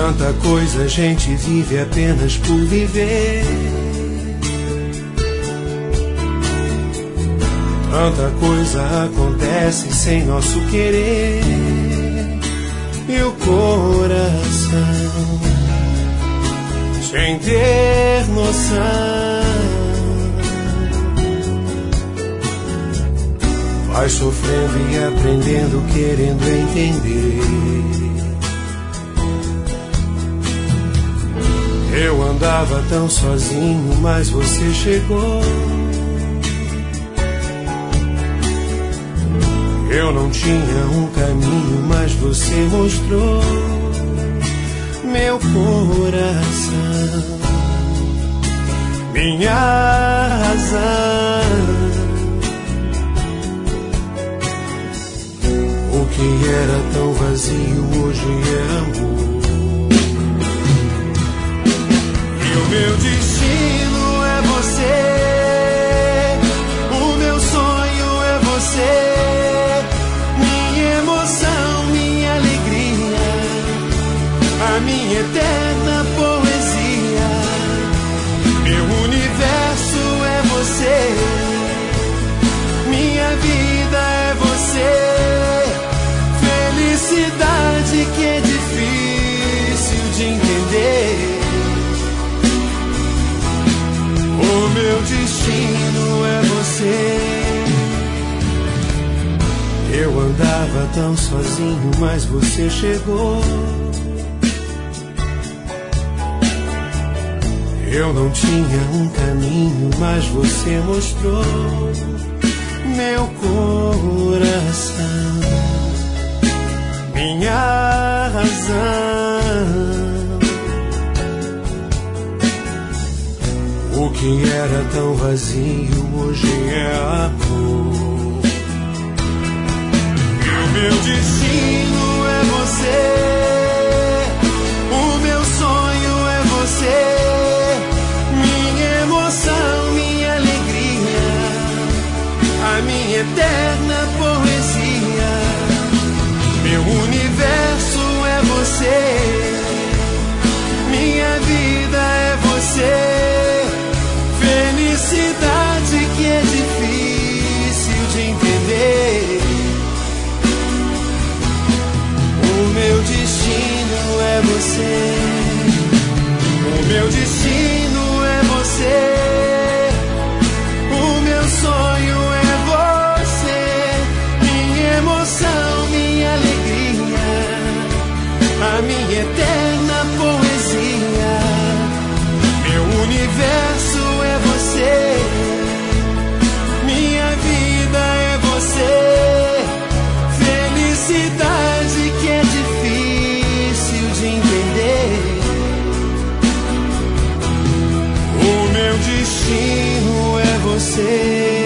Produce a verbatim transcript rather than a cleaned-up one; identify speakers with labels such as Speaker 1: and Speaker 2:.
Speaker 1: Tanta coisa a gente vive apenas por viver. Tanta coisa acontece sem nosso querer. E o coração, sem ter noção, vai sofrendo e aprendendo, querendo entender. Eu andava tão sozinho, mas você chegou. Eu não tinha um caminho, mas você mostrou. Meu coração, minha razão, o que era tão vazio hoje é amor. E o meu destino é você, o meu sonho é você. A minha eterna poesia, meu universo é você, minha vida é você, felicidade que é difícil de entender. O meu destino é você. Eu andava tão sozinho, mas você chegou. Eu não tinha um caminho, mas você mostrou. Meu coração, minha razão, o que era tão vazio hoje é amor. E o meu destino é você, o meu sonho é você. Minha alegria, a minha eterna poesia, meu universo é você, minha vida é você, felicidade que é difícil de entender. O meu destino é você, o meu destino é você. O meu sonho é você, minha emoção, minha alegria, a minha eterna poesia, meu universo é você, minha vida é você, felicidade que é difícil de entender. O meu destino é você.